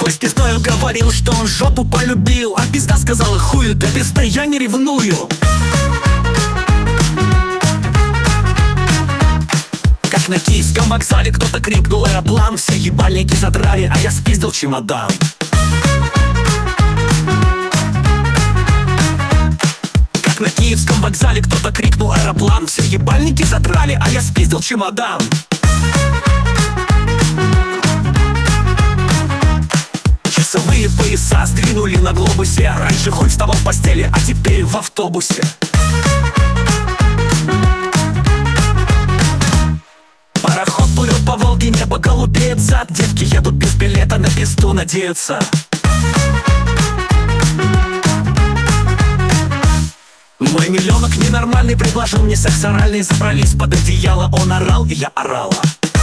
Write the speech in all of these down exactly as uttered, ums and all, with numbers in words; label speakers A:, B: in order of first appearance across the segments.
A: Хуй с пиздою говорил, что он жопу полюбил, а пизда сказала: хуй, да пизда, я не ревную. Как на Киевском вокзале кто-то крикнул аэроплан, все ебальники задрали, а я спиздил чемодан. Как на Киевском вокзале кто-то крикнул аэроплан, все ебальники задрали, а я спиздил чемодан. Часовые пояса сдвинули на глобусе. Раньше хуй вставал в постели, а теперь в автобусе. Пароход плывет по Волге, небо голубеет зад. Девки едут без билета, на пизду надеются. Мой миллионок ненормальный предложил мне секс оральный. Забрались под одеяло, он орал, и я орала.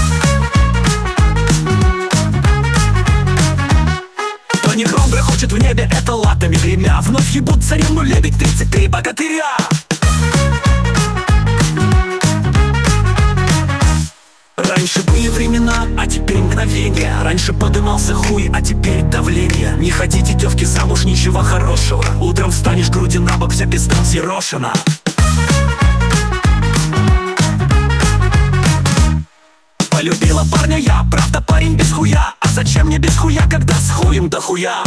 A: Тони Громбре хочет в небе, это латами гремя. Вновь ебут царевну лебедь, тридцать три богатыря. Раньше были времена, а теперь мгновения. Раньше подымался хуй, а теперь давление. Не ходите, девки, замуж, ничего хорошего. Утром встанешь, груди на бок, вся пизда взъерошена. Полюбила парня я, правда парень без хуя. А зачем мне без хуя, когда с хуем до хуя?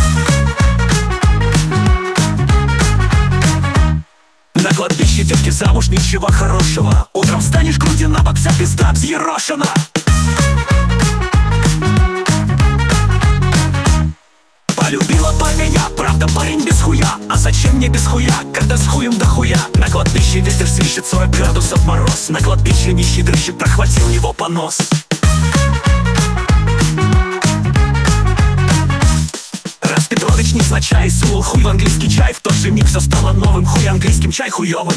A: На кладбище девки замуж, ничего хорошего. Утром встанешь, груди на бок, вся пизда взъерошена. Полюбила парня я, правда парень без хуя. А зачем мне без хуя, когда с хуем до хуя? На кладбище ветер свищет сорок градусов мороз. На кладбище нищий дрыщик прохватил его понос. Раз Петрович невзначай сунул хуй в английский чай, в тот же миг все стало новым. Хуй английским, чай хуёвым.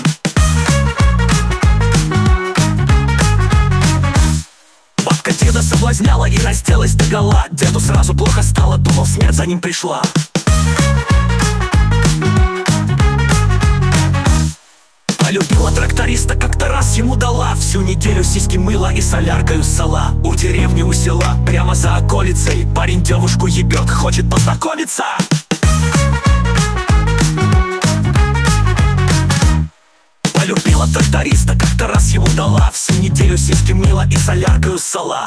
A: Бабка деда соблазняла и разделась догола. Деду сразу плохо стало, думал, смерть за ним пришла. Полюбила тракториста, как-то раз ему дала. Всю неделю сиськи мыла и соляркою ссала. У деревни, у села, прямо за околицей. Парень девушку ебет, хочет познакомиться. Полюбила тракториста, как-то раз ему дала. Всю неделю сиськи мыла и соляркою ссала.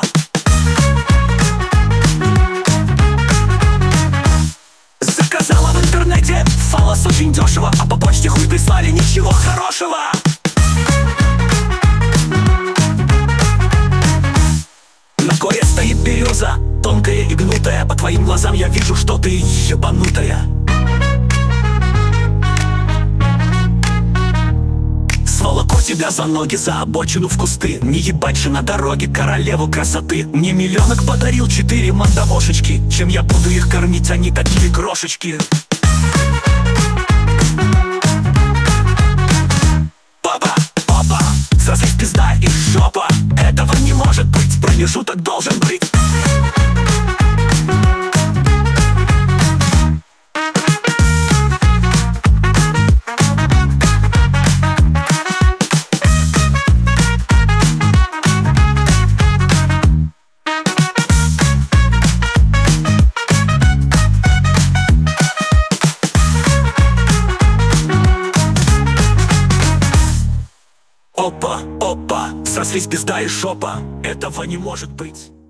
A: Заказала в интернете фалос очень дешево, а по почте хуй прислали, ничего хорошего. На коре стоит береза, тонкая и гнутая. По твоим глазам я вижу, что ты ебанутая. Сволоку тебя за ноги, за обочину в кусты. Не ебать же на дороге королеву красоты. Мне миллионок подарил четыре мандавошечки. Чем я буду их кормить, они такие крошечки. Папа, папа, сразу пизда и жопа. Этого не может быть, промежуток должен быть. Опа, опа, срослись пизда и жопа. Этого не может быть.